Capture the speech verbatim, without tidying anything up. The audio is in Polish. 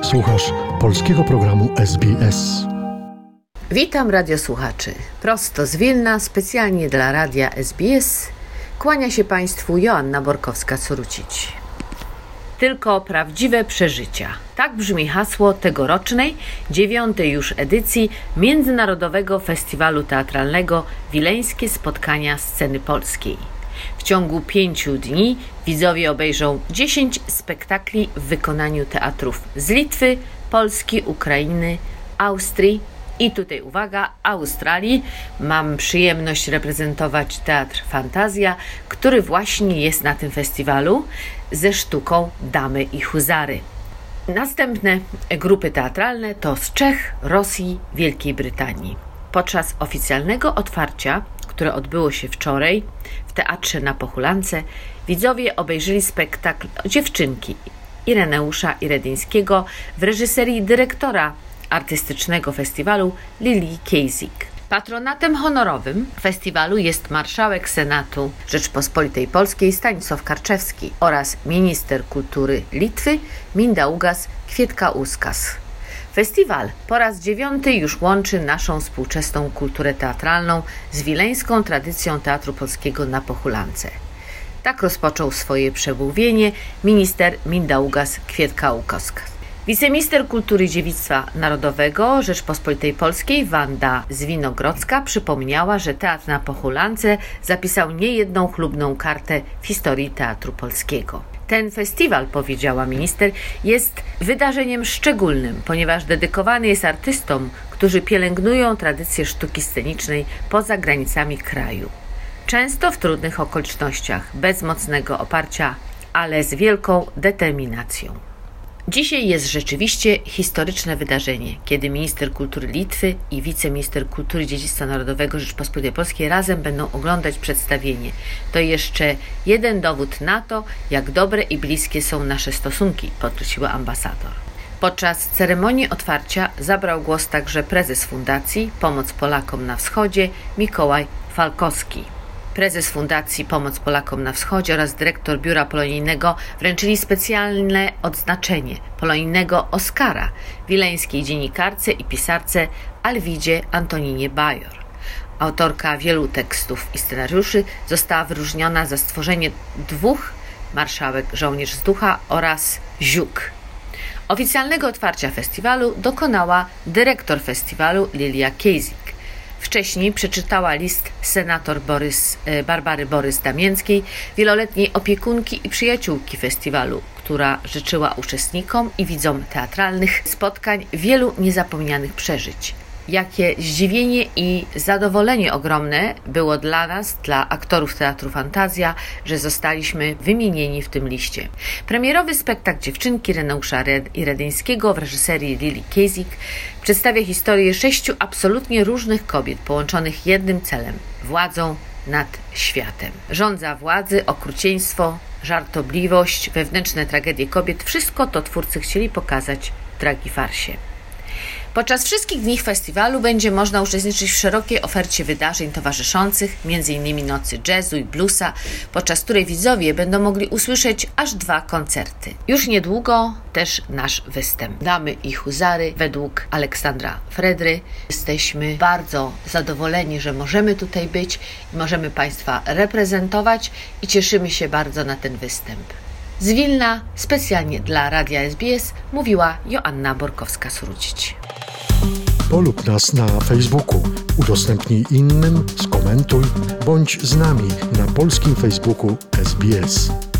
Słuchasz polskiego programu S B S. Witam radiosłuchaczy. Prosto z Wilna, specjalnie dla radia S B S, kłania się Państwu Joanna Borkowska-Curucić. Tylko prawdziwe przeżycia. Tak brzmi hasło tegorocznej, dziewiątej już edycji Międzynarodowego Festiwalu Teatralnego Wileńskie Spotkania Sceny Polskiej. W ciągu pięciu dni widzowie obejrzą dziesięć spektakli w wykonaniu teatrów z Litwy, Polski, Ukrainy, Austrii i tutaj uwaga, Australii. Mam przyjemność reprezentować Teatr Fantazja, który właśnie jest na tym festiwalu ze sztuką Damy i Huzary. Następne grupy teatralne to z Czech, Rosji, Wielkiej Brytanii. Podczas oficjalnego otwarcia, które odbyło się wczoraj w Teatrze na Pochulance, widzowie obejrzeli spektakl Dziewczynki Ireneusza Iredyńskiego w reżyserii dyrektora artystycznego festiwalu Lili Kejzik. Patronatem honorowym festiwalu jest marszałek Senatu Rzeczpospolitej Polskiej Stanisław Karczewski oraz minister kultury Litwy Mindaugas Kwietkauskas. Festiwal po raz dziewiąty już łączy naszą współczesną kulturę teatralną z wileńską tradycją Teatru Polskiego na Pochulance. Tak rozpoczął swoje przemówienie minister Mindaugas Kwietkauskas. Wiceminister Kultury i Dziedzictwa Narodowego Rzeczpospolitej Polskiej Wanda Zwinogrodzka przypomniała, że Teatr na Pochulance zapisał niejedną chlubną kartę w historii Teatru Polskiego. Ten festiwal, powiedziała minister, jest wydarzeniem szczególnym, ponieważ dedykowany jest artystom, którzy pielęgnują tradycję sztuki scenicznej poza granicami kraju. Często w trudnych okolicznościach, bez mocnego oparcia, ale z wielką determinacją. Dzisiaj jest rzeczywiście historyczne wydarzenie, kiedy minister kultury Litwy i wiceminister kultury i dziedzictwa narodowego Rzeczypospolitej Polskiej razem będą oglądać przedstawienie. To jeszcze jeden dowód na to, jak dobre i bliskie są nasze stosunki, podkreśliła ambasador. Podczas ceremonii otwarcia zabrał głos także prezes Fundacji Pomoc Polakom na Wschodzie Mikołaj Falkowski. Prezes Fundacji Pomoc Polakom na Wschodzie oraz dyrektor Biura Polonijnego wręczyli specjalne odznaczenie Polonijnego Oscara wileńskiej dziennikarce i pisarce Alwidzie Antoninie Bajor. Autorka wielu tekstów i scenariuszy została wyróżniona za stworzenie dwóch Marszałek Żołnierz z Ducha oraz Ziuk. Oficjalnego otwarcia festiwalu dokonała dyrektor festiwalu Lilia Kejzik. Wcześniej przeczytała list senator Borys, Barbary Borys-Damięckiej, wieloletniej opiekunki i przyjaciółki festiwalu, która życzyła uczestnikom i widzom teatralnych spotkań wielu niezapomnianych przeżyć. Jakie zdziwienie i zadowolenie ogromne było dla nas, dla aktorów Teatru Fantazja, że zostaliśmy wymienieni w tym liście. Premierowy spektakl Dziewczynki Ireneusza Iredyńskiego w reżyserii Lili Kejzik przedstawia historię sześciu absolutnie różnych kobiet połączonych jednym celem – władzą nad światem. Żądza władzy, okrucieństwo, żartobliwość, wewnętrzne tragedie kobiet – wszystko to twórcy chcieli pokazać w Dragifarsie. Podczas wszystkich dni festiwalu będzie można uczestniczyć w szerokiej ofercie wydarzeń towarzyszących, między innymi nocy jazzu i bluesa, podczas której widzowie będą mogli usłyszeć aż dwa koncerty. Już niedługo też nasz występ Damy i Huzary według Aleksandra Fredry. Jesteśmy bardzo zadowoleni, że możemy tutaj być i możemy Państwa reprezentować i cieszymy się bardzo na ten występ. Z Wilna specjalnie dla Radia S B S mówiła Joanna Borkowska-Curucić. Polub nas na Facebooku, udostępnij innym, skomentuj, bądź z nami na polskim Facebooku S B S.